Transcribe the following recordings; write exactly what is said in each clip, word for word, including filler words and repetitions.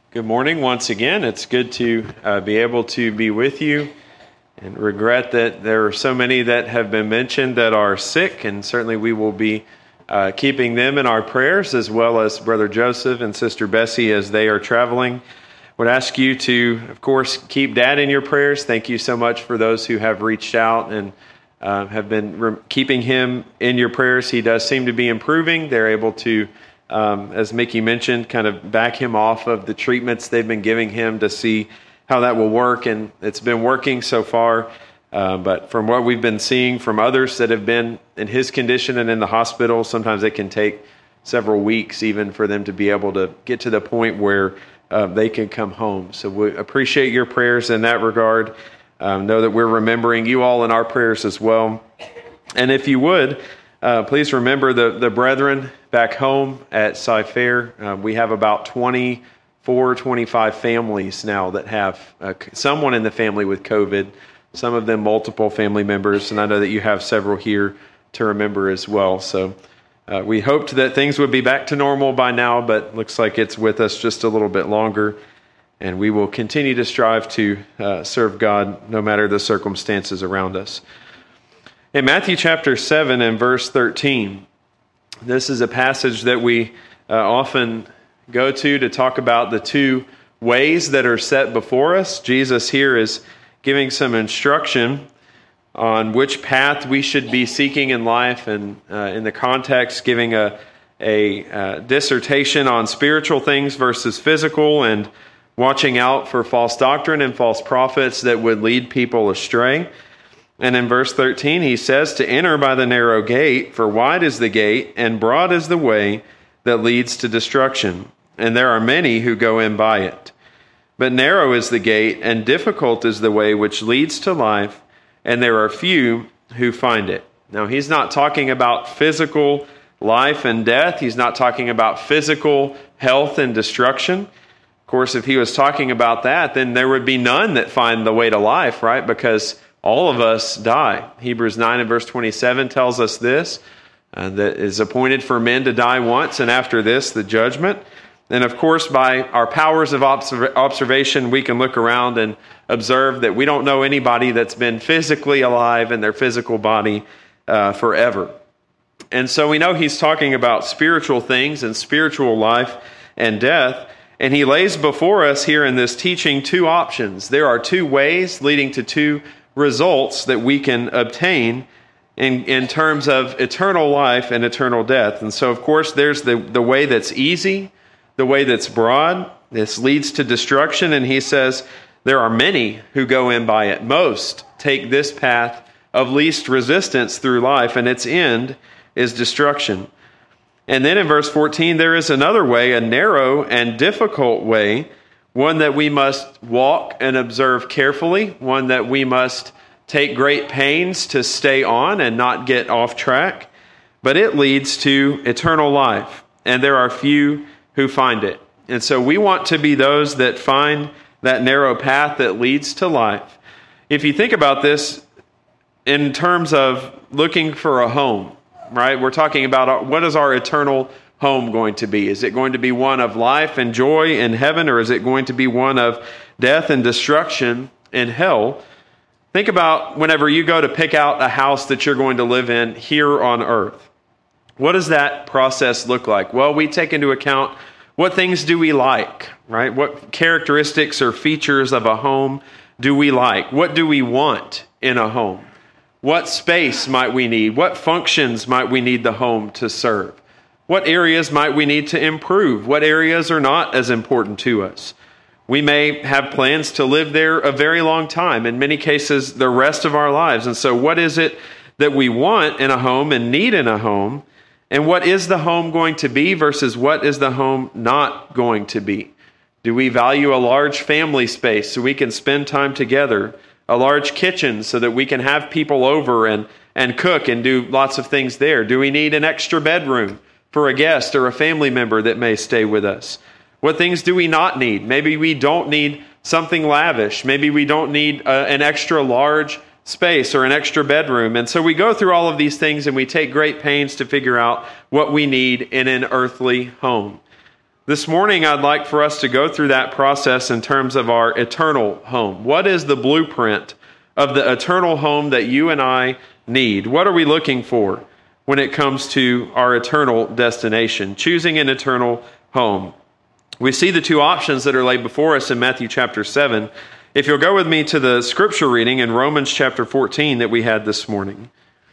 Good morning once again. It's good to uh, be able to be with you, and regret that there are so many that have been mentioned that are sick, and certainly we will be uh, keeping them in our prayers, as well as Brother Joseph and Sister Bessie as they are traveling. Would ask you to, of course, keep Dad in your prayers. Thank you so much for those who have reached out and uh, have been re- keeping him in your prayers. He does seem to be improving. They're able to Um, as Mickey mentioned, kind of back him off of the treatments they've been giving him to see how that will work, and it's been working so far. Uh, but from what we've been seeing from others that have been in his condition and in the hospital, sometimes it can take several weeks even for them to be able to get to the point where uh, they can come home. So we appreciate your prayers in that regard. Um, know that we're remembering you all in our prayers as well. And if you would, Uh, please remember the, the brethren back home at Cy-Fair. Uh, we have about twenty-four, twenty-five families now that have uh, someone in the family with COVID, some of them multiple family members, and I know that you have several here to remember as well. So uh, we hoped that things would be back to normal by now, but looks like it's with us just a little bit longer, and we will continue to strive to uh, serve God no matter the circumstances around us. In Matthew chapter seven and verse thirteen, this is a passage that we uh, often go to to talk about the two ways that are set before us. Jesus here is giving some instruction on which path we should be seeking in life, and uh, in the context giving a, a uh, dissertation on spiritual things versus physical, and watching out for false doctrine and false prophets that would lead people astray. And in verse thirteen, he says to enter by the narrow gate, for wide is the gate and broad is the way that leads to destruction, and there are many who go in by it. But narrow is the gate and difficult is the way which leads to life, and there are few who find it. Now, he's not talking about physical life and death. He's not talking about physical health and destruction. Of course, if he was talking about that, then there would be none that find the way to life, right? Because all of us die. Hebrews nine and verse twenty-seven tells us this, uh, that is appointed for men to die once, and after this, the judgment. And of course, by our powers of observ- observation, we can look around and observe that we don't know anybody that's been physically alive in their physical body uh, forever. And so we know he's talking about spiritual things and spiritual life and death. And he lays before us here in this teaching two options. There are two ways leading to two results that we can obtain in, in terms of eternal life and eternal death. And so, of course, there's the, the way that's easy, the way that's broad. This leads to destruction, and he says there are many who go in by it. Most take this path of least resistance through life, and its end is destruction. And then in verse fourteen, there is another way, a narrow and difficult way, one that we must walk and observe carefully, one that we must take great pains to stay on and not get off track. But it leads to eternal life, and there are few who find it. And so we want to be those that find that narrow path that leads to life. If you think about this in terms of looking for a home, right? We're talking about what is our eternal home going to be? Is it going to be one of life and joy in heaven, or is it going to be one of death and destruction in hell? Think about whenever you go to pick out a house that you're going to live in here on earth. What does that process look like? Well, we take into account what things do we like, right? What characteristics or features of a home do we like? What do we want in a home? What space might we need? What functions might we need the home to serve? What areas might we need to improve? What areas are not as important to us? We may have plans to live there a very long time, in many cases the rest of our lives. And so what is it that we want in a home and need in a home? And what is the home going to be versus what is the home not going to be? Do we value a large family space so we can spend time together? A large kitchen so that we can have people over and, and cook and do lots of things there? Do we need an extra bedroom for a guest or a family member that may stay with us? What things do we not need? Maybe we don't need something lavish. Maybe we don't need uh, an extra large space or an extra bedroom. And so we go through all of these things and we take great pains to figure out what we need in an earthly home. This morning, I'd like for us to go through that process in terms of our eternal home. What is the blueprint of the eternal home that you and I need? What are we looking for when it comes to our eternal destination, choosing an eternal home? We see the two options that are laid before us in Matthew chapter seven. If you'll go with me to the scripture reading in Romans chapter fourteen that we had this morning.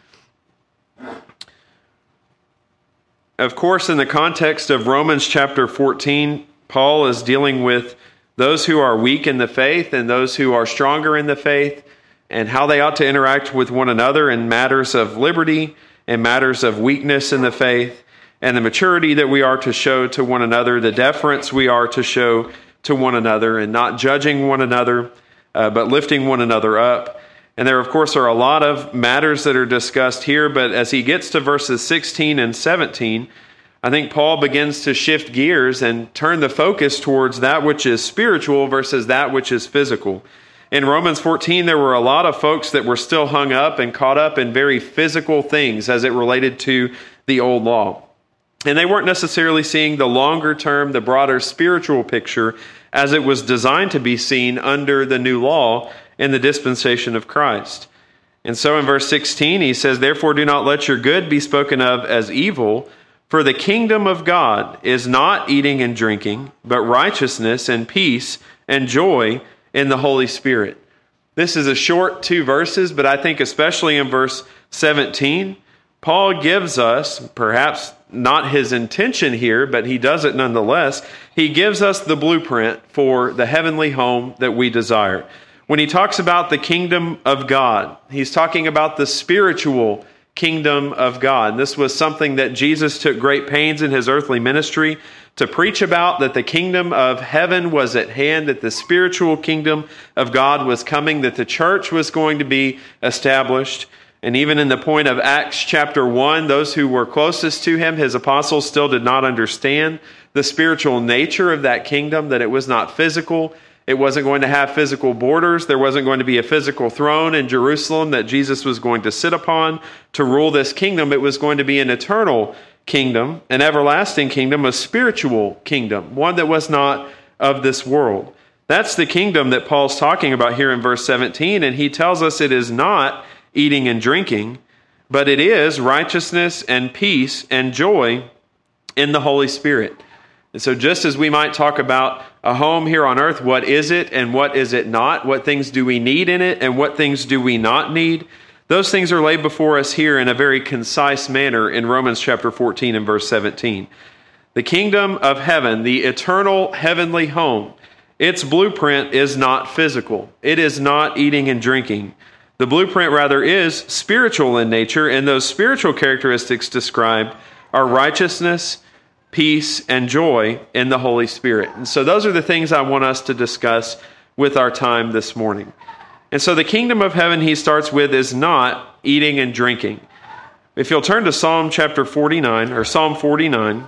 Of course, in the context of Romans chapter fourteen, Paul is dealing with those who are weak in the faith and those who are stronger in the faith, and how they ought to interact with one another in matters of liberty and matters of weakness in the faith, and the maturity that we are to show to one another, the deference we are to show to one another, and not judging one another, uh, but lifting one another up. And there, of course, are a lot of matters that are discussed here, but as he gets to verses sixteen and seventeen, I think Paul begins to shift gears and turn the focus towards that which is spiritual versus that which is physical. In Romans fourteen, there were a lot of folks that were still hung up and caught up in very physical things as it related to the old law. And they weren't necessarily seeing the longer term, the broader spiritual picture as it was designed to be seen under the new law in the dispensation of Christ. And so in verse sixteen, he says, "Therefore do not let your good be spoken of as evil, for the kingdom of God is not eating and drinking, but righteousness and peace and joy in the Holy Spirit." This is a short two verses, but I think especially in verse seventeen, Paul gives us, perhaps not his intention here, but he does it nonetheless, he gives us the blueprint for the heavenly home that we desire. When he talks about the kingdom of God, he's talking about the spiritual kingdom of God. And this was something that Jesus took great pains in his earthly ministry to preach about, that the kingdom of heaven was at hand, that the spiritual kingdom of God was coming, that the church was going to be established. And even in the point of Acts chapter one, those who were closest to him, his apostles, still did not understand the spiritual nature of that kingdom, that it was not physical. It wasn't going to have physical borders. There wasn't going to be a physical throne in Jerusalem that Jesus was going to sit upon to rule this kingdom. It was going to be an eternal kingdom, an everlasting kingdom, a spiritual kingdom, one that was not of this world. That's the kingdom that Paul's talking about here in verse seventeen, and he tells us it is not eating and drinking, but it is righteousness and peace and joy in the Holy Spirit. And so just as we might talk about a home here on earth, what is it and what is it not? What things do we need in it and what things do we not need? Those things are laid before us here in a very concise manner in Romans chapter fourteen and verse seventeen. The kingdom of heaven, the eternal heavenly home, its blueprint is not physical. It is not eating and drinking. The blueprint rather is spiritual in nature, and those spiritual characteristics described are righteousness, peace, and joy in the Holy Spirit. And so those are the things I want us to discuss with our time this morning. And so the kingdom of heaven he starts with is not eating and drinking. If you'll turn to Psalm chapter forty-nine, or Psalm forty-nine,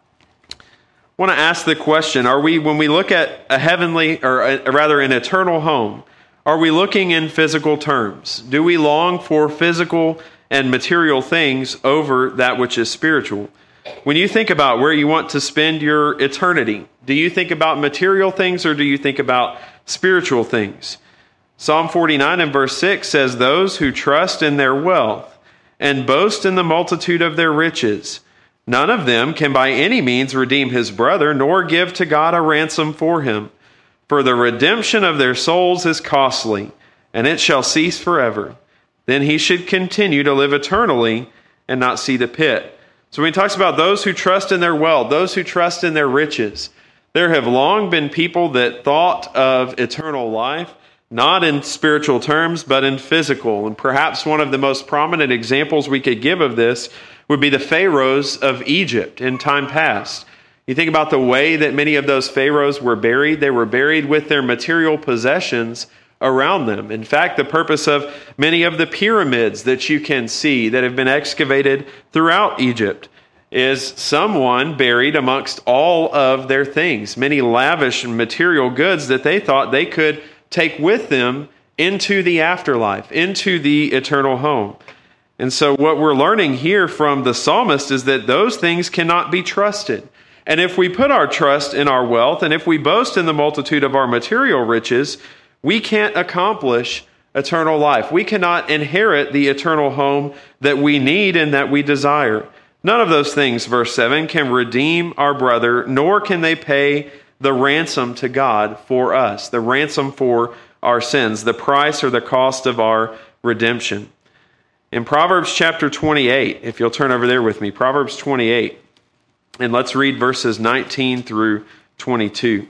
I want to ask the question, are we, when we look at a heavenly, or a, rather an eternal home, are we looking in physical terms? Do we long for physical and material things over that which is spiritual? When you think about where you want to spend your eternity, do you think about material things or do you think about spiritual things? Psalm forty-nine and verse six says, "Those who trust in their wealth and boast in the multitude of their riches, none of them can by any means redeem his brother, nor give to God a ransom for him. For the redemption of their souls is costly, and it shall cease forever. Then he should continue to live eternally and not see the pit." So when he talks about those who trust in their wealth, those who trust in their riches, there have long been people that thought of eternal life, not in spiritual terms, but in physical. And perhaps one of the most prominent examples we could give of this would be the pharaohs of Egypt in time past. You think about the way that many of those pharaohs were buried. They were buried with their material possessions around them. In fact, the purpose of many of the pyramids that you can see that have been excavated throughout Egypt is someone buried amongst all of their things, many lavish material goods that they thought they could take with them into the afterlife, into the eternal home. And so what we're learning here from the psalmist is that those things cannot be trusted. And if we put our trust in our wealth, and if we boast in the multitude of our material riches, we can't accomplish eternal life. We cannot inherit the eternal home that we need and that we desire. None of those things, verse seven, can redeem our brother, nor can they pay the ransom to God for us, the ransom for our sins, the price or the cost of our redemption. In Proverbs chapter twenty-eight, if you'll turn over there with me, Proverbs twenty-eight, and let's read verses nineteen through twenty-two.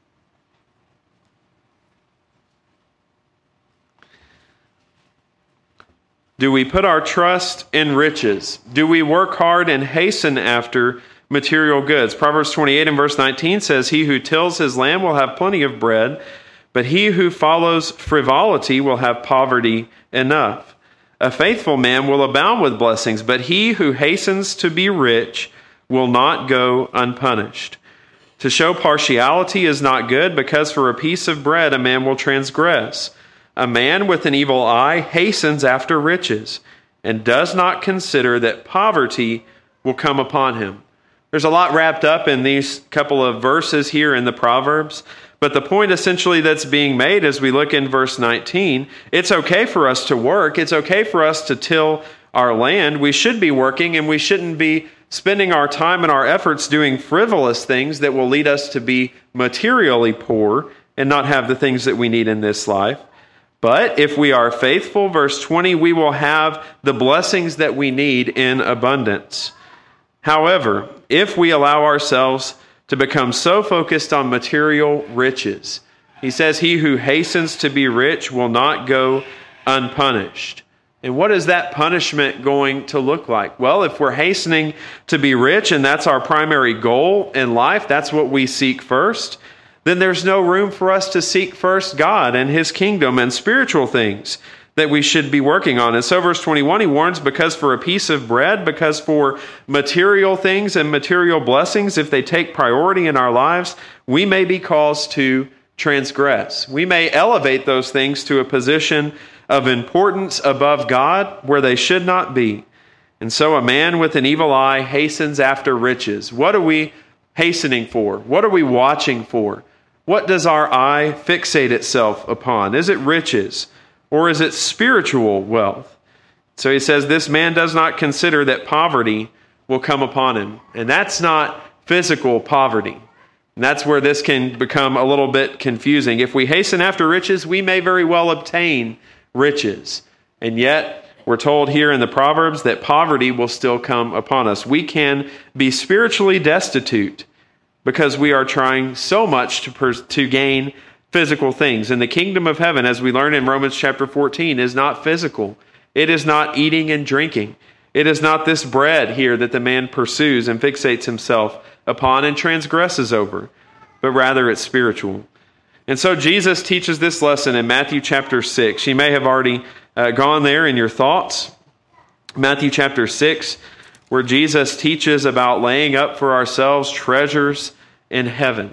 Do we put our trust in riches? Do we work hard and hasten after material goods? Proverbs twenty-eight and verse nineteen says, "He who tills his land will have plenty of bread, but he who follows frivolity will have poverty enough. A faithful man will abound with blessings, but he who hastens to be rich will not go unpunished. To show partiality is not good, because for a piece of bread a man will transgress. A man with an evil eye hastens after riches, and does not consider that poverty will come upon him." There's a lot wrapped up in these couple of verses here in the Proverbs, but the point essentially that's being made as we look in verse nineteen, it's okay for us to work, it's okay for us to till our land. We should be working, and we shouldn't be spending our time and our efforts doing frivolous things that will lead us to be materially poor and not have the things that we need in this life. But if we are faithful, verse twenty, we will have the blessings that we need in abundance. However, if we allow ourselves to become so focused on material riches, he says, "He who hastens to be rich will not go unpunished." And what is that punishment going to look like? Well, if we're hastening to be rich and that's our primary goal in life, that's what we seek first, then there's no room for us to seek first God and His kingdom and spiritual things that we should be working on. And so verse twenty-one, he warns, because for a piece of bread, because for material things and material blessings, if they take priority in our lives, we may be caused to transgress. We may elevate those things to a position of importance above God where they should not be. And so a man with an evil eye hastens after riches. What are we hastening for? What are we watching for? What does our eye fixate itself upon? Is it riches, or is it spiritual wealth? So he says, this man does not consider that poverty will come upon him. And that's not physical poverty. And that's where this can become a little bit confusing. If we hasten after riches, we may very well obtain riches. And yet, we're told here in the Proverbs that poverty will still come upon us. We can be spiritually destitute because we are trying so much to, pers- to gain physical things. And the kingdom of heaven, as we learn in Romans chapter fourteen, is not physical. It is not eating and drinking. It is not this bread here that the man pursues and fixates himself upon and transgresses over, but rather it's spiritual. And so Jesus teaches this lesson in Matthew chapter six. You may have already uh, gone there in your thoughts. Matthew chapter six, where Jesus teaches about laying up for ourselves treasures in heaven.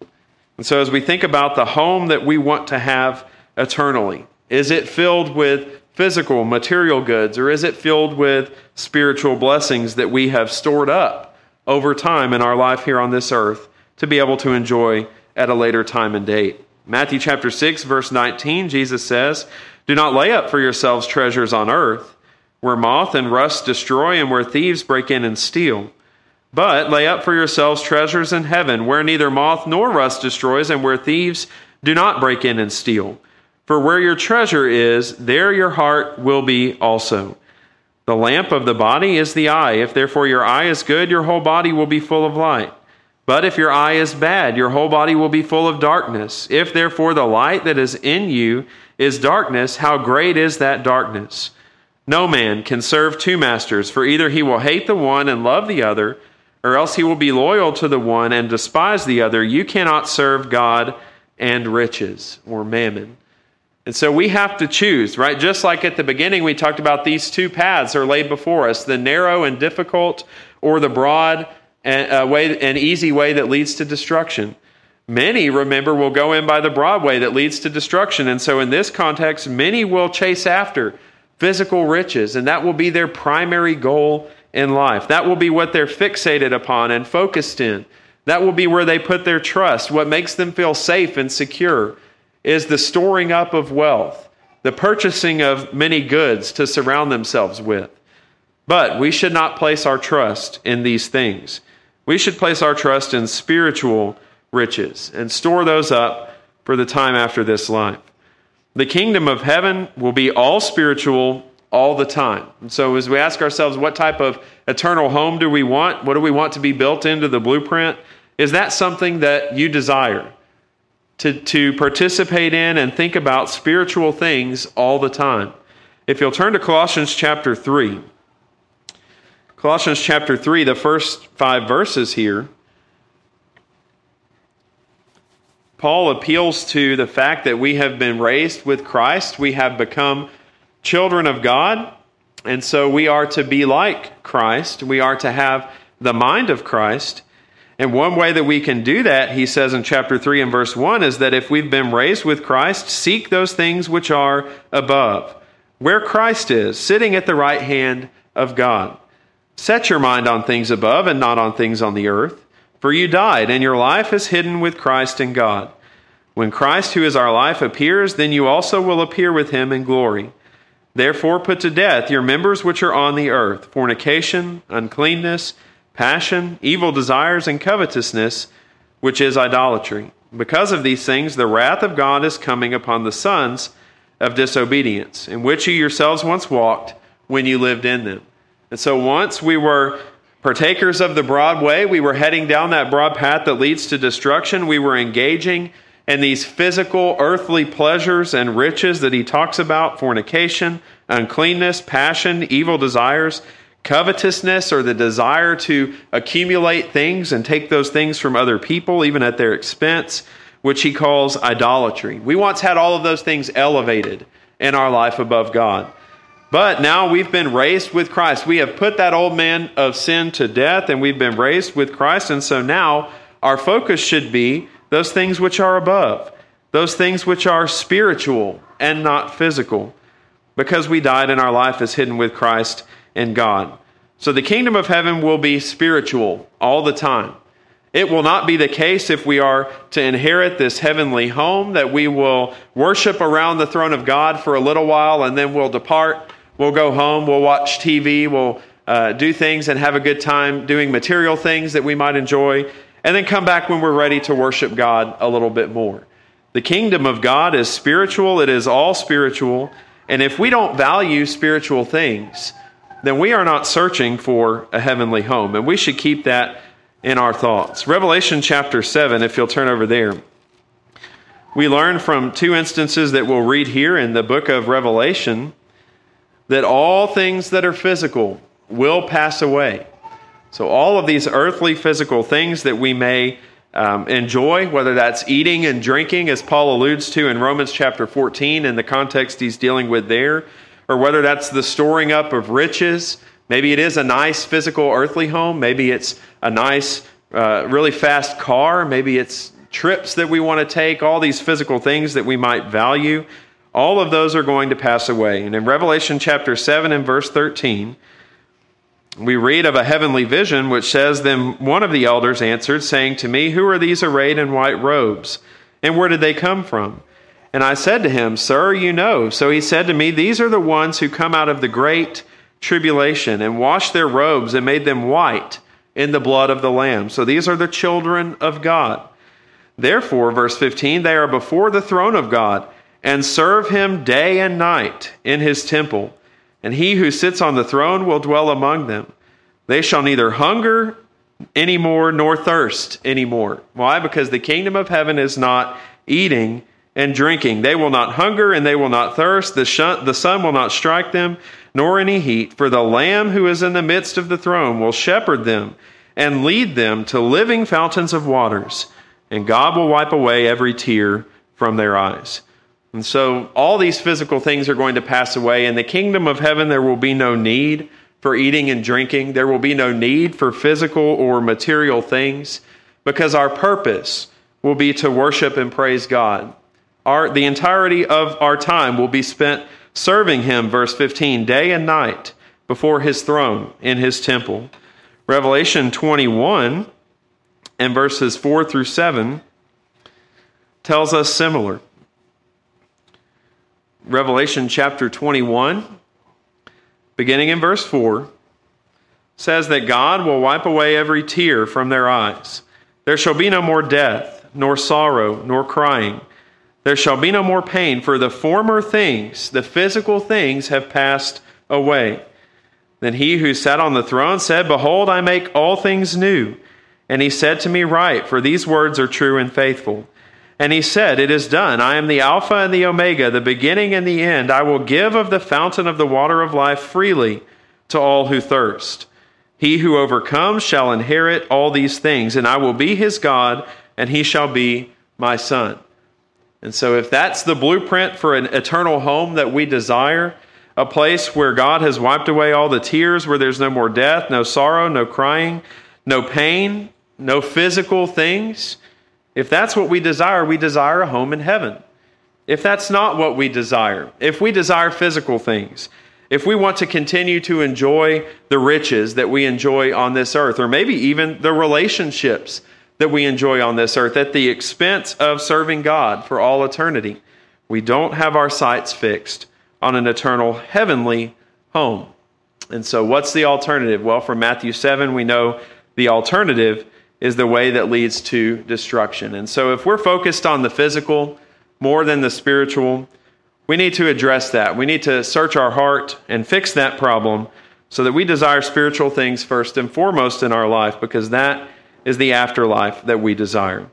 And so as we think about the home that we want to have eternally, is it filled with physical, material goods, or is it filled with spiritual blessings that we have stored up over time in our life here on this earth to be able to enjoy at a later time and date? Matthew chapter six, verse nineteen, Jesus says, "Do not lay up for yourselves treasures on earth, where moth and rust destroy and where thieves break in and steal. But lay up for yourselves treasures in heaven, where neither moth nor rust destroys and where thieves do not break in and steal. For where your treasure is, there your heart will be also. The lamp of the body is the eye. If therefore your eye is good, your whole body will be full of light. But if your eye is bad, your whole body will be full of darkness. If therefore the light that is in you is darkness, how great is that darkness? No man can serve two masters, for either he will hate the one and love the other, or else he will be loyal to the one and despise the other. You cannot serve God and riches," or mammon. And so we have to choose, right? Just like at the beginning, we talked about these two paths are laid before us, the narrow and difficult, or the broad and uh, way and easy way that leads to destruction. Many, remember, will go in by the broad way that leads to destruction. And so in this context, many will chase after physical riches, and that will be their primary goal in life. That will be what they're fixated upon and focused in. That will be where they put their trust. What makes them feel safe and secure is the storing up of wealth, the purchasing of many goods to surround themselves with. But we should not place our trust in these things. We should place our trust in spiritual riches and store those up for the time after this life. The kingdom of heaven will be all spiritual all the time. And so as we ask ourselves, what type of eternal home do we want? What do we want to be built into the blueprint? Is that something that you desire? To, to participate in and think about spiritual things all the time. If you'll turn to Colossians chapter three. Colossians chapter three, the first five verses here. Paul appeals to the fact that we have been raised with Christ. We have become children of God. And so we are to be like Christ. We are to have the mind of Christ. And one way that we can do that, he says in chapter three and verse one, is that if we've been raised with Christ, seek those things which are above, where Christ is, sitting at the right hand of God. Set your mind on things above and not on things on the earth, for you died, and your life is hidden with Christ in God. When Christ, who is our life, appears, then you also will appear with him in glory. Therefore put to death your members which are on the earth, fornication, uncleanness, passion, evil desires, and covetousness, which is idolatry. Because of these things, the wrath of God is coming upon the sons of disobedience, in which you yourselves once walked when you lived in them. And so once we were partakers of the broad way, we were heading down that broad path that leads to destruction. We were engaging in these physical, earthly pleasures and riches that he talks about: fornication, uncleanness, passion, evil desires, covetousness, or the desire to accumulate things and take those things from other people, even at their expense, which he calls idolatry. We once had all of those things elevated in our life above God. But now we've been raised with Christ. We have put that old man of sin to death, and we've been raised with Christ. And so now our focus should be those things which are above, those things which are spiritual and not physical, because we died and our life is hidden with Christ in God. So the kingdom of heaven will be spiritual all the time. It will not be the case if we are to inherit this heavenly home that we will worship around the throne of God for a little while and then we'll depart. We'll go home, we'll watch T V, we'll uh, do things and have a good time doing material things that we might enjoy, and then come back when we're ready to worship God a little bit more. The kingdom of God is spiritual. It is all spiritual. And if we don't value spiritual things, then we are not searching for a heavenly home. And we should keep that in our thoughts. Revelation chapter seven, if you'll turn over there. We learn from two instances that we'll read here in the book of Revelation that all things that are physical will pass away. So all of these earthly physical things that we may um, enjoy, whether that's eating and drinking, as Paul alludes to in Romans chapter fourteen in the context he's dealing with there, or whether that's the storing up of riches. Maybe it is a nice physical earthly home. Maybe it's a nice, uh, really fast car. Maybe it's trips that we want to take, all these physical things that we might value. All of those are going to pass away. And in Revelation chapter seven and verse thirteen, we read of a heavenly vision which says, "Then one of the elders answered, saying to me, 'Who are these arrayed in white robes? And where did they come from?' And I said to him, 'Sir, you know.' So he said to me, 'These are the ones who come out of the great tribulation and washed their robes and made them white in the blood of the Lamb.' So these are the children of God. Therefore," verse fifteen, "they are before the throne of God and serve him day and night in his temple. And he who sits on the throne will dwell among them. They shall neither hunger anymore nor thirst anymore." Why? Because the kingdom of heaven is not eating and drinking. They will not hunger and they will not thirst. The, sh- the sun will not strike them, nor any heat. For the Lamb who is in the midst of the throne will shepherd them and lead them to living fountains of waters. And God will wipe away every tear from their eyes. And so all these physical things are going to pass away. In the kingdom of heaven, there will be no need for eating and drinking. There will be no need for physical or material things, because our purpose will be to worship and praise God. Our, the entirety of our time will be spent serving him, verse fifteen, day and night before his throne in his temple. Revelation twenty-one and verses four through seven tells us similar. Revelation chapter twenty-one, beginning in verse four, says that God will wipe away every tear from their eyes. There shall be no more death, nor sorrow, nor crying. There shall be no more pain, for the former things, the physical things, have passed away. Then he who sat on the throne said, Behold, I make all things new. And he said to me, Write, for these words are true and faithful. And he said, It is done. I am the Alpha and the Omega, the beginning and the end. I will give of the fountain of the water of life freely to all who thirst. He who overcomes shall inherit all these things, and I will be his God, and he shall be my son. And so if that's the blueprint for an eternal home that we desire, a place where God has wiped away all the tears, where there's no more death, no sorrow, no crying, no pain, no physical things, if that's what we desire, we desire a home in heaven. If that's not what we desire, if we desire physical things, if we want to continue to enjoy the riches that we enjoy on this earth, or maybe even the relationships that we enjoy on this earth at the expense of serving God for all eternity, we don't have our sights fixed on an eternal heavenly home. And so what's the alternative? Well, from Matthew seven, we know the alternative is the way that leads to destruction. And so if we're focused on the physical more than the spiritual, we need to address that. We need to search our heart and fix that problem so that we desire spiritual things first and foremost in our life, because that is the afterlife that we desire.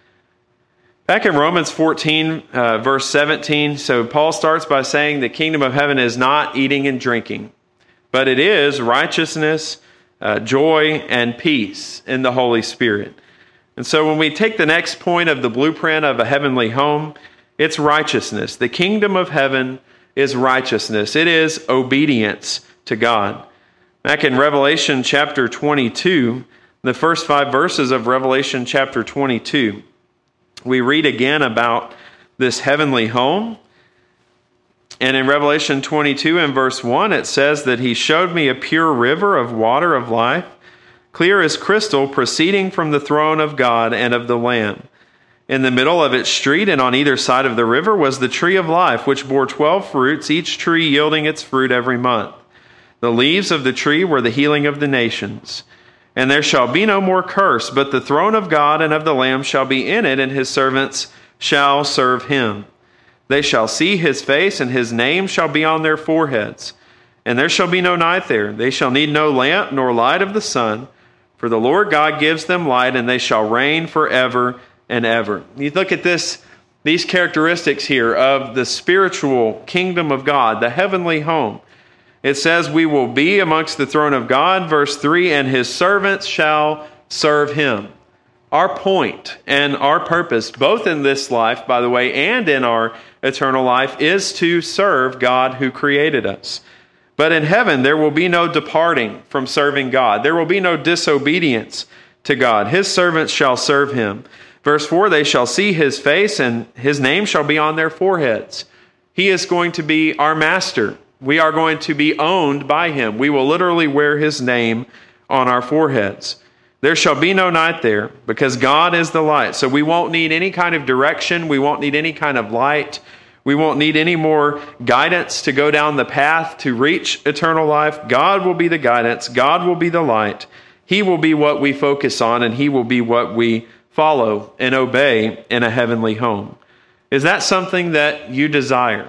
Back in Romans fourteen, uh, verse seventeen, so Paul starts by saying the kingdom of heaven is not eating and drinking, but it is righteousness, Uh, joy, and peace in the Holy Spirit. And so when we take the next point of the blueprint of a heavenly home, it's righteousness. The kingdom of heaven is righteousness. It is obedience to God. Back in Revelation chapter twenty-two, the first five verses of Revelation chapter twenty-two, we read again about this heavenly home. And in Revelation twenty-two and verse one, it says that he showed me a pure river of water of life, clear as crystal, proceeding from the throne of God and of the Lamb. In the middle of its street and on either side of the river was the tree of life, which bore twelve fruits, each tree yielding its fruit every month. The leaves of the tree were the healing of the nations. And there shall be no more curse, but the throne of God and of the Lamb shall be in it, and his servants shall serve him. They shall see his face, and his name shall be on their foreheads. And there shall be no night there. They shall need no lamp nor light of the sun, for the Lord God gives them light, and they shall reign forever and ever. You look at this, these characteristics here of the spiritual kingdom of God, the heavenly home. It says we will be amongst the throne of God, verse three, and his servants shall serve him. Our point and our purpose, both in this life, by the way, and in our eternal life, is to serve God who created us. But in heaven, there will be no departing from serving God. There will be no disobedience to God. His servants shall serve him. Verse four, they shall see his face, and his name shall be on their foreheads. He is going to be our master. We are going to be owned by him. We will literally wear his name on our foreheads. There shall be no night there, because God is the light. So we won't need any kind of direction. We won't need any kind of light. We won't need any more guidance to go down the path to reach eternal life. God will be the guidance. God will be the light. He will be what we focus on, and he will be what we follow and obey in a heavenly home. Is that something that you desire?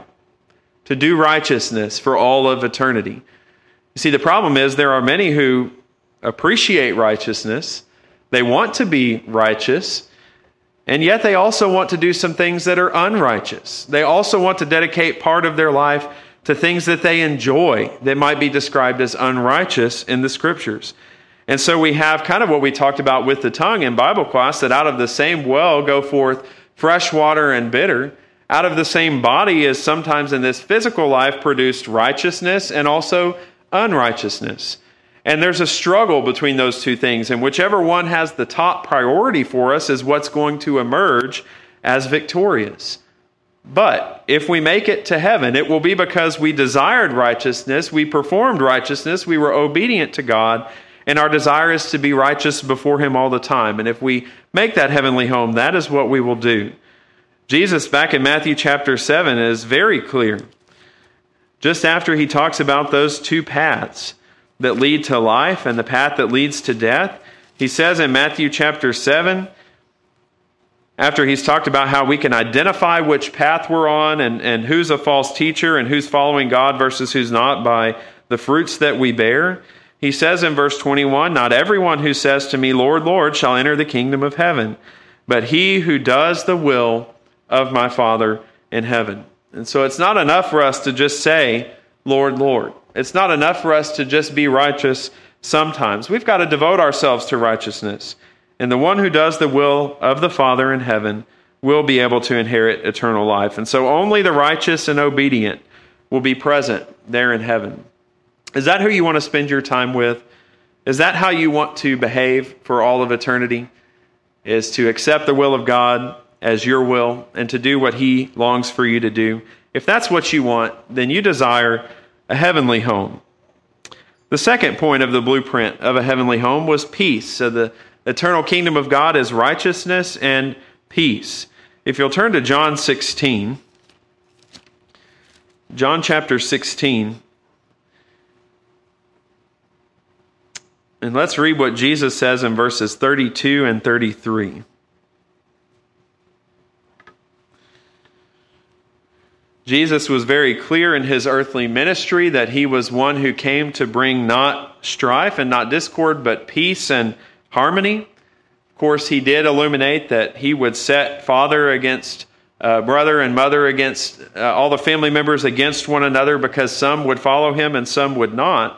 To do righteousness for all of eternity? You see, the problem is there are many who appreciate righteousness. They want to be righteous, and yet they also want to do some things that are unrighteous. They also want to dedicate part of their life to things that they enjoy that might be described as unrighteous in the scriptures. And so we have kind of what we talked about with the tongue in Bible class, that out of the same well go forth fresh water and bitter. Out of the same body is sometimes in this physical life produced righteousness and also unrighteousness. And there's a struggle between those two things, and whichever one has the top priority for us is what's going to emerge as victorious. But if we make it to heaven, it will be because we desired righteousness, we performed righteousness, we were obedient to God, And our desire is to be righteous before him all the time. And if we make that heavenly home, that is what we will do. Jesus, back in Matthew chapter seven, is very clear. Just after he talks about those two paths that lead to life and the path that leads to death, he says in Matthew chapter seven, after he's talked about how we can identify which path we're on and, and who's a false teacher and who's following God versus who's not by the fruits that we bear, he says in verse twenty-one, "Not everyone who says to me, 'Lord, Lord,' shall enter the kingdom of heaven, but he who does the will of my Father in heaven." And so it's not enough for us to just say, "Lord, Lord." It's not enough for us to just be righteous sometimes. We've got to devote ourselves to righteousness. And the one who does the will of the Father in heaven will be able to inherit eternal life. And so only the righteous and obedient will be present there in heaven. Is that who you want to spend your time with? Is that how you want to behave for all of eternity? Is to accept the will of God as your will and to do what he longs for you to do? If that's what you want, then you desire a heavenly home. The second point of the blueprint of a heavenly home was peace. So the eternal kingdom of God is righteousness and peace. If you'll turn to John sixteen, John chapter sixteen, and let's read what Jesus says in verses thirty-two and thirty-three. Jesus was very clear in his earthly ministry that he was one who came to bring not strife and not discord, but peace and harmony. Of course, he did illuminate that he would set father against uh, brother and mother against uh, all the family members against one another because some would follow him and some would not.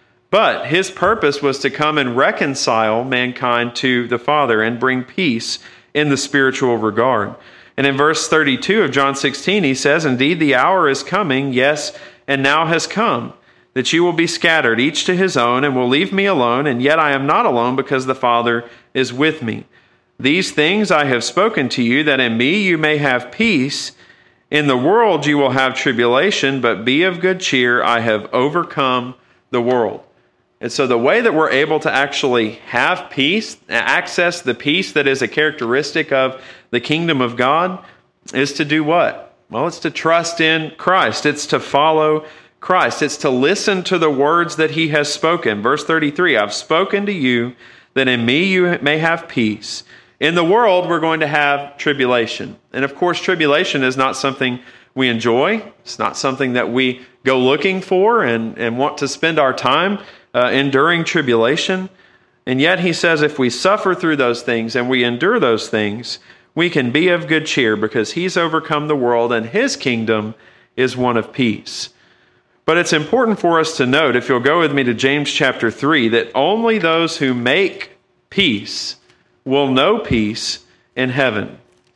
But his purpose was to come and reconcile mankind to the Father and bring peace in the spiritual regard. And in verse thirty-two of John sixteen, he says, "Indeed, the hour is coming, yes, and now has come, that you will be scattered, each to his own, and will leave me alone, and yet I am not alone, because the Father is with me. These things I have spoken to you, that in me you may have peace. In the world you will have tribulation, but be of good cheer, I have overcome the world." And so the way that we're able to actually have peace, access the peace that is a characteristic of the kingdom of God, is to do what? Well, it's to trust in Christ. It's to follow Christ. It's to listen to the words that he has spoken. Verse thirty-three, "I've spoken to you that in me you may have peace. In the world we're going to have tribulation." And of course, tribulation is not something we enjoy. It's not something that we go looking for and, and want to spend our time Uh, enduring tribulation. And yet he says if we suffer through those things and we endure those things, we can be of good cheer because he's overcome the world and his kingdom is one of peace. But it's important for us to note, if you'll go with me to James chapter three, that only those who make peace will know peace in heaven.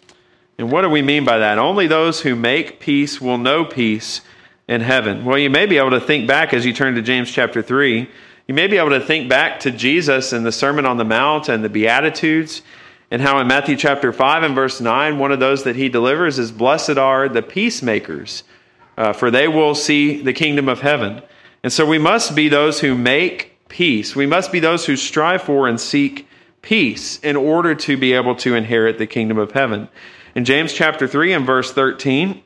And what do we mean by that? Only those who make peace will know peace in heaven. Well, you may be able to think back as you turn to James chapter three. You may be able to think back to Jesus and the Sermon on the Mount and the Beatitudes, and how in Matthew chapter five and verse nine, one of those that he delivers is, "Blessed are the peacemakers, uh, for they will see the kingdom of heaven." And so we must be those who make peace. We must be those who strive for and seek peace in order to be able to inherit the kingdom of heaven. In James chapter three and verse thirteen,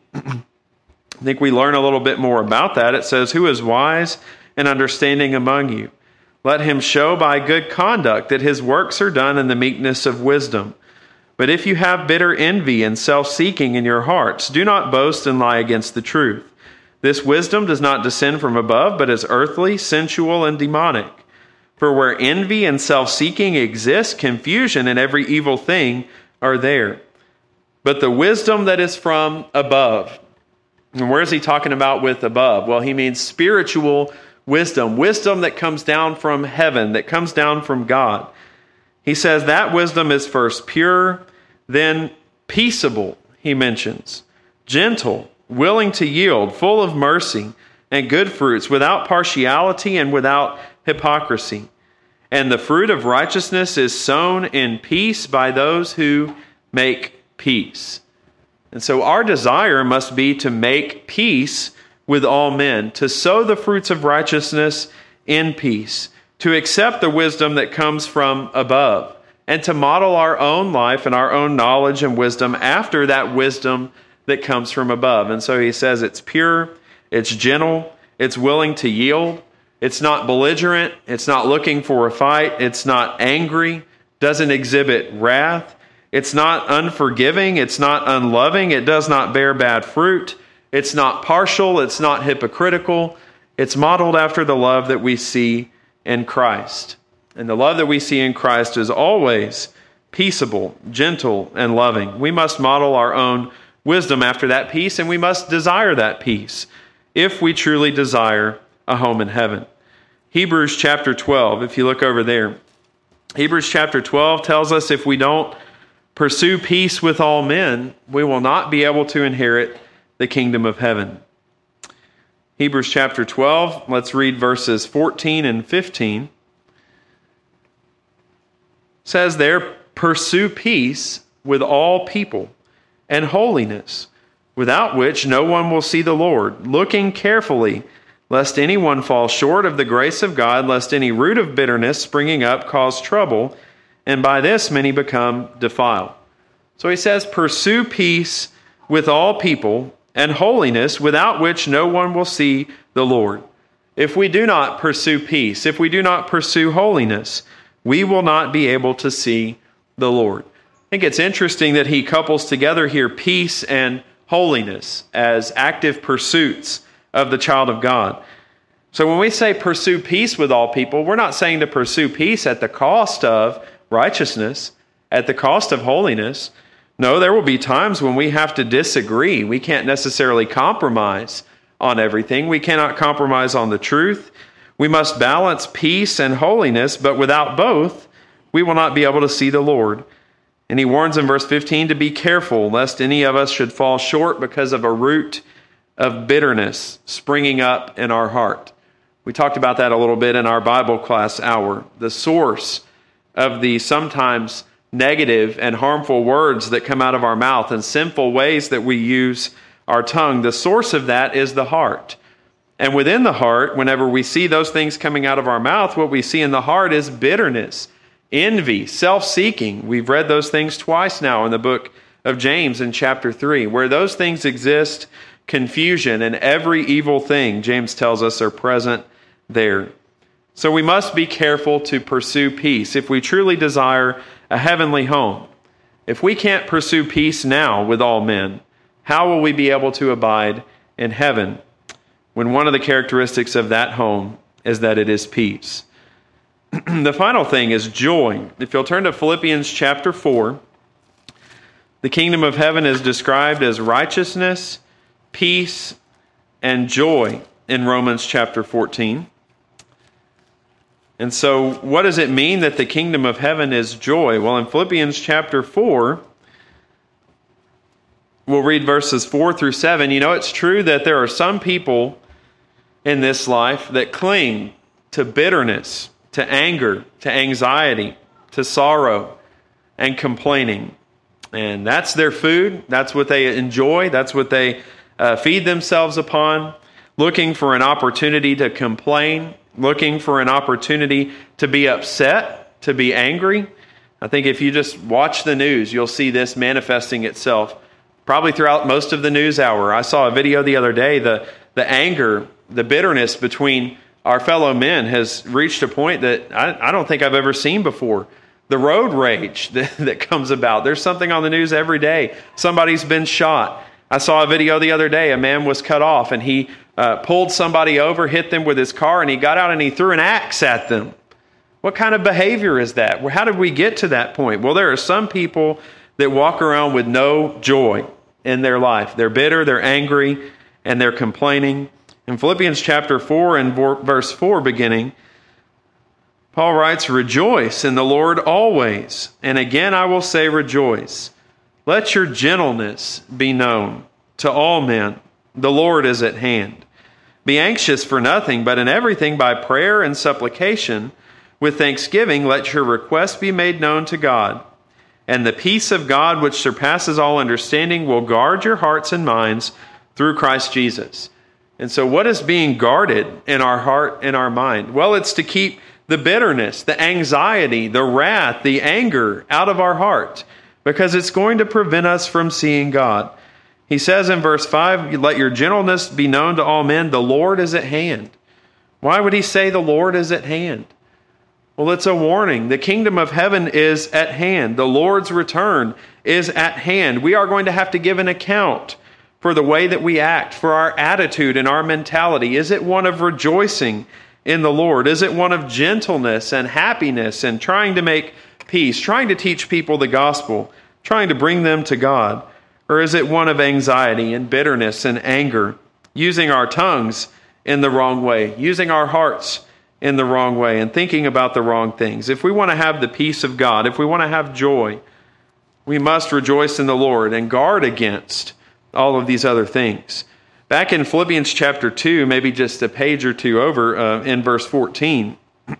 I think we learn a little bit more about that. It says, "Who is wise and understanding among you? Let him show by good conduct that his works are done in the meekness of wisdom. But if you have bitter envy and self-seeking in your hearts, do not boast and lie against the truth. This wisdom does not descend from above, but is earthly, sensual, and demonic. For where envy and self-seeking exist, confusion and every evil thing are there. But the wisdom that is from above," and where is he talking about with above? Well, he means spiritual wisdom, wisdom that comes down from heaven, that comes down from God. He says that wisdom is first pure, then peaceable, he mentions, gentle, willing to yield, full of mercy and good fruits, without partiality and without hypocrisy. And the fruit of righteousness is sown in peace by those who make peace. And so our desire must be to make peace with all men, to sow the fruits of righteousness in peace, to accept the wisdom that comes from above, and to model our own life and our own knowledge and wisdom after that wisdom that comes from above. And so he says it's pure, it's gentle, it's willing to yield, it's not belligerent, it's not looking for a fight, it's not angry, doesn't exhibit wrath, it's not unforgiving, it's not unloving, it does not bear bad fruit, it's not partial, it's not hypocritical, it's modeled after the love that we see in Christ. And the love that we see in Christ is always peaceable, gentle, and loving. We must model our own wisdom after that peace, and we must desire that peace if we truly desire a home in heaven. Hebrews chapter twelve, if you look over there, Hebrews chapter twelve tells us if we don't pursue peace with all men, we will not be able to inherit the kingdom of heaven. Hebrews chapter twelve, let's read verses fourteen and fifteen. It says there, pursue peace with all people and holiness, without which no one will see the Lord, looking carefully, lest anyone fall short of the grace of God, lest any root of bitterness springing up cause trouble, and by this many become defiled. So he says, pursue peace with all people and holiness, without which no one will see the Lord. If we do not pursue peace, if we do not pursue holiness, we will not be able to see the Lord. I think it's interesting that he couples together here peace and holiness as active pursuits of the child of God. So when we say pursue peace with all people, we're not saying to pursue peace at the cost of righteousness, at the cost of holiness. No, there will be times when we have to disagree. We can't necessarily compromise on everything. We cannot compromise on the truth. We must balance peace and holiness, but without both, we will not be able to see the Lord. And he warns in verse fifteen to be careful lest any of us should fall short because of a root of bitterness springing up in our heart. We talked about that a little bit in our Bible class hour. The source of the sometimes negative and harmful words that come out of our mouth and sinful ways that we use our tongue, the source of that is the heart. And within the heart, whenever we see those things coming out of our mouth, what we see in the heart is bitterness, envy, self-seeking. We've read those things twice now in the book of James in chapter three. Where those things exist, confusion and every evil thing, James tells us, are present there. So we must be careful to pursue peace if we truly desire a heavenly home. If we can't pursue peace now with all men, how will we be able to abide in heaven when one of the characteristics of that home is that it is peace? The final thing is joy. If you'll turn to Philippians chapter four, the kingdom of heaven is described as righteousness, peace, and joy in Romans chapter fourteen. And so what does it mean that the kingdom of heaven is joy? Well, in Philippians chapter four, we'll read verses four through seven. You know, it's true that there are some people in this life that cling to bitterness, to anger, to anxiety, to sorrow, and complaining. And that's their food. That's what they enjoy. That's what they uh, feed themselves upon, looking for an opportunity to complain, looking for an opportunity to be upset, to be angry. I think if you just watch the news, you'll see this manifesting itself probably throughout most of the news hour. I saw a video the other day. The, the anger, the bitterness between our fellow men has reached a point that I, I don't think I've ever seen before. The road rage that, that comes about. There's something on the news every day. Somebody's been shot. I saw a video the other day. A man was cut off and he uh, pulled somebody over, hit them with his car, and he got out and he threw an axe at them. What kind of behavior is that? How did we get to that point? Well, there are some people that walk around with no joy in their life. They're bitter, they're angry, and they're complaining. In Philippians chapter four and verse four beginning, Paul writes, "Rejoice in the Lord always, and again I will say rejoice. Let your gentleness be known to all men. The Lord is at hand. Be anxious for nothing, but in everything by prayer and supplication, with thanksgiving let your requests be made known to God. And the peace of God, which surpasses all understanding, will guard your hearts and minds through Christ Jesus." And so what is being guarded in our heart and our mind? Well, it's to keep the bitterness, the anxiety, the wrath, the anger out of our heart, because it's going to prevent us from seeing God. He says in verse five, let your gentleness be known to all men. The Lord is at hand. Why would he say the Lord is at hand? Well, it's a warning. The kingdom of heaven is at hand. The Lord's return is at hand. We are going to have to give an account for the way that we act, for our attitude and our mentality. Is it one of rejoicing in the Lord? Is it one of gentleness and happiness and trying to make peace, trying to teach people the gospel, trying to bring them to God? Or is it one of anxiety and bitterness and anger, using our tongues in the wrong way, using our hearts in the wrong way, and thinking about the wrong things? If we want to have the peace of God, if we want to have joy, we must rejoice in the Lord and guard against all of these other things. Back in Philippians chapter two, maybe just a page or two over, uh, in verse fourteen,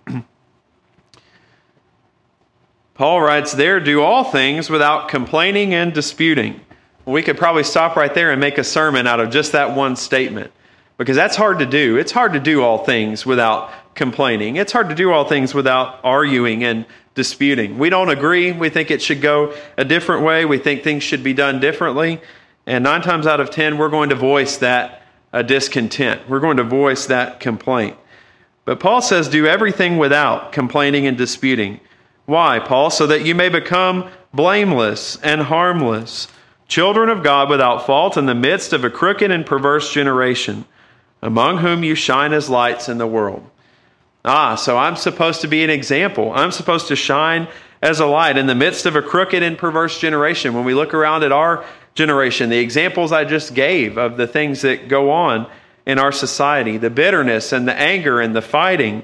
Paul writes there, do all things without complaining and disputing. Well, we could probably stop right there and make a sermon out of just that one statement, because that's hard to do. It's hard to do all things without complaining. It's hard to do all things without arguing and disputing. We don't agree. We think it should go a different way. We think things should be done differently. And nine times out of ten, we're going to voice that uh, discontent. We're going to voice that complaint. But Paul says, do everything without complaining and disputing. Why, Paul? So that you may become blameless and harmless, children of God without fault in the midst of a crooked and perverse generation, among whom you shine as lights in the world. Ah, so I'm supposed to be an example. I'm supposed to shine as a light in the midst of a crooked and perverse generation. When we look around at our generation, the examples I just gave of the things that go on in our society, the bitterness and the anger and the fighting,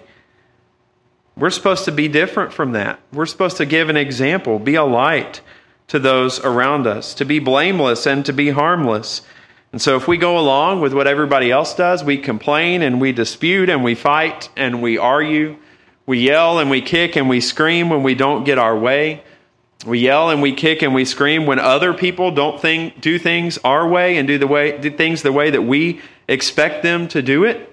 we're supposed to be different from that. We're supposed to give an example, be a light to those around us, to be blameless and to be harmless. And so if we go along with what everybody else does, we complain and we dispute and we fight and we argue, we yell and we kick and we scream when we don't get our way. We yell and we kick and we scream when other people don't think, do things our way and do the way do things the way that we expect them to do it.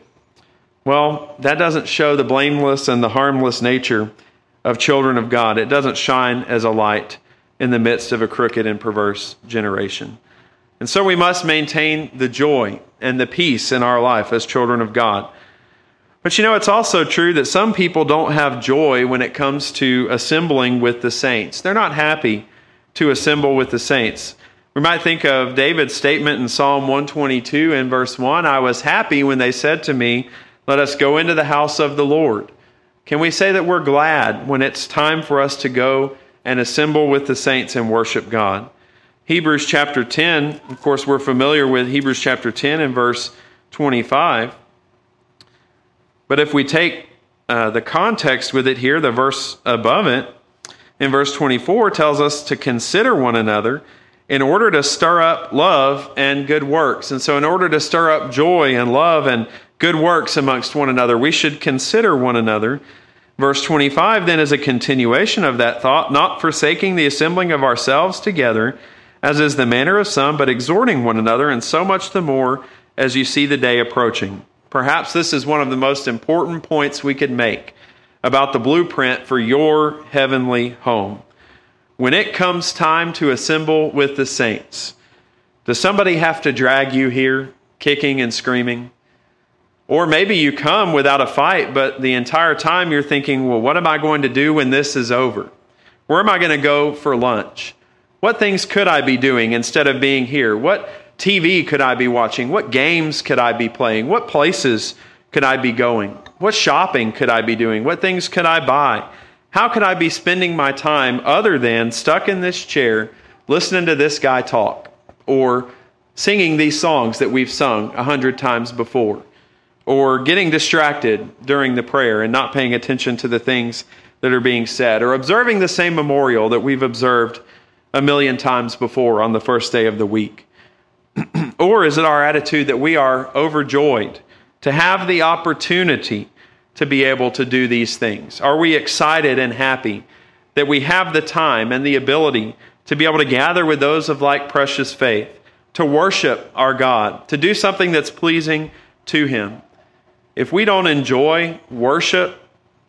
Well, that doesn't show the blameless and the harmless nature of children of God. It doesn't shine as a light in the midst of a crooked and perverse generation. And so we must maintain the joy and the peace in our life as children of God. But you know, it's also true that some people don't have joy when it comes to assembling with the saints. They're not happy to assemble with the saints. We might think of David's statement in Psalm one twenty-two in verse one, I was happy when they said to me, let us go into the house of the Lord. Can we say that we're glad when it's time for us to go and assemble with the saints and worship God? Hebrews chapter ten, of course, we're familiar with Hebrews chapter ten and verse twenty-five. But if we take uh, the context with it here, the verse above it, in verse twenty-four, tells us to consider one another in order to stir up love and good works. And so in order to stir up joy and love and good works amongst one another, we should consider one another. Verse twenty-five then is a continuation of that thought, not forsaking the assembling of ourselves together, as is the manner of some, but exhorting one another, and so much the more as you see the day approaching. Perhaps this is one of the most important points we could make about the blueprint for your heavenly home. When it comes time to assemble with the saints, does somebody have to drag you here, kicking and screaming? Or maybe you come without a fight, but the entire time you're thinking, well, what am I going to do when this is over? Where am I going to go for lunch? What things could I be doing instead of being here? What T V could I be watching? What games could I be playing? What places could I be going? What shopping could I be doing? What things could I buy? How could I be spending my time other than stuck in this chair, listening to this guy talk, or singing these songs that we've sung a hundred times before, or getting distracted during the prayer and not paying attention to the things that are being said, or observing the same memorial that we've observed a million times before on the first day of the week? Or is it our attitude that we are overjoyed to have the opportunity to be able to do these things? Are we excited and happy that we have the time and the ability to be able to gather with those of like precious faith, to worship our God, to do something that's pleasing to Him? If we don't enjoy worship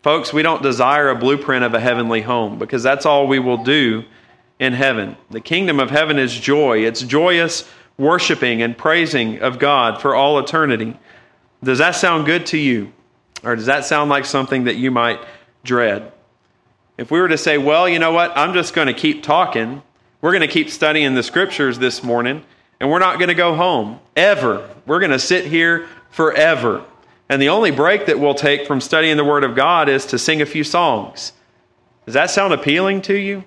Folks, we don't desire a blueprint of a heavenly home because that's all we will do in heaven. The kingdom of heaven is joy. It's joyous worshiping and praising of God for all eternity. Does that sound good to you? Or does that sound like something that you might dread? If we were to say, well, you know what, I'm just going to keep talking. We're going to keep studying the scriptures this morning, and we're not going to go home, ever. We're going to sit here forever. And the only break that we'll take from studying the Word of God is to sing a few songs. Does that sound appealing to you?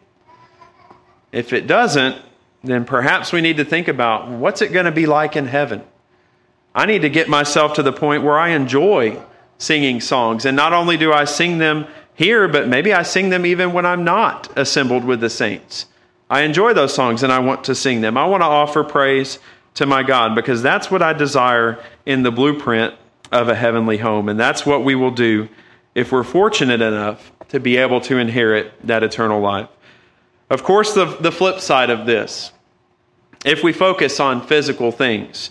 If it doesn't, then perhaps we need to think about, what's it going to be like in heaven? I need to get myself to the point where I enjoy singing songs. And not only do I sing them here, but maybe I sing them even when I'm not assembled with the saints. I enjoy those songs and I want to sing them. I want to offer praise to my God because that's what I desire in the blueprint of a heavenly home. And that's what we will do if we're fortunate enough to be able to inherit that eternal life. Of course, the, the flip side of this, if we focus on physical things,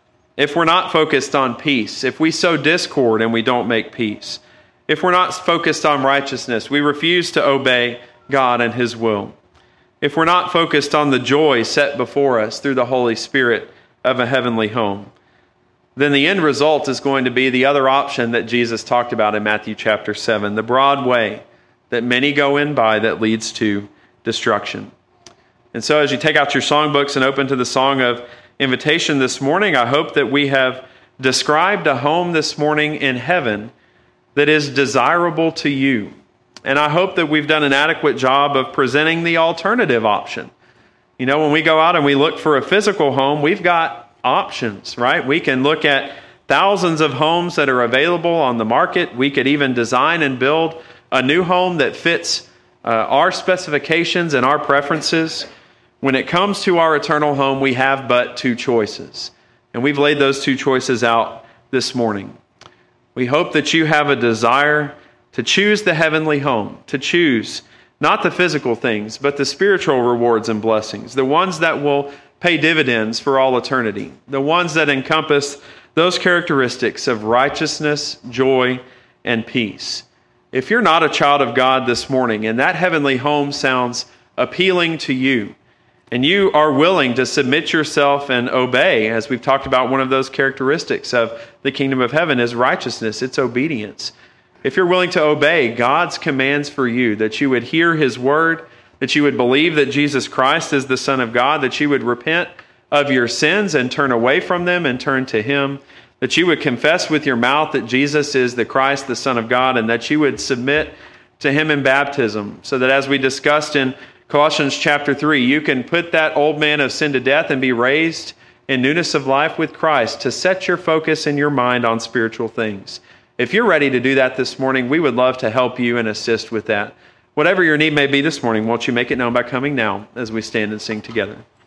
if we're not focused on peace, if we sow discord and we don't make peace, if we're not focused on righteousness, we refuse to obey God and His will, if we're not focused on the joy set before us through the Holy Spirit of a heavenly home, then the end result is going to be the other option that Jesus talked about in Matthew chapter seven, the broad way that many go in by that leads to destruction. And so as you take out your songbooks and open to the song of invitation this morning, I hope that we have described a home this morning in heaven that is desirable to you. And I hope that we've done an adequate job of presenting the alternative option. You know, when we go out and we look for a physical home, we've got options, right? We can look at thousands of homes that are available on the market. We could even design and build a new home that fits uh, our specifications and our preferences. When it comes to our eternal home, we have but two choices. And we've laid those two choices out this morning. We hope that you have a desire to choose the heavenly home, to choose not the physical things, but the spiritual rewards and blessings, the ones that will pay dividends for all eternity, the ones that encompass those characteristics of righteousness, joy, and peace. If you're not a child of God this morning and that heavenly home sounds appealing to you, and you are willing to submit yourself and obey, as we've talked about, one of those characteristics of the kingdom of heaven is righteousness, it's obedience. If you're willing to obey God's commands for you, that you would hear His word, that you would believe that Jesus Christ is the Son of God, that you would repent of your sins and turn away from them and turn to Him, that you would confess with your mouth that Jesus is the Christ, the Son of God, and that you would submit to Him in baptism, so that as we discussed in Colossians chapter three, you can put that old man of sin to death and be raised in newness of life with Christ to set your focus and your mind on spiritual things. If you're ready to do that this morning, we would love to help you and assist with that. Whatever your need may be this morning, won't you make it known by coming now as we stand and sing together?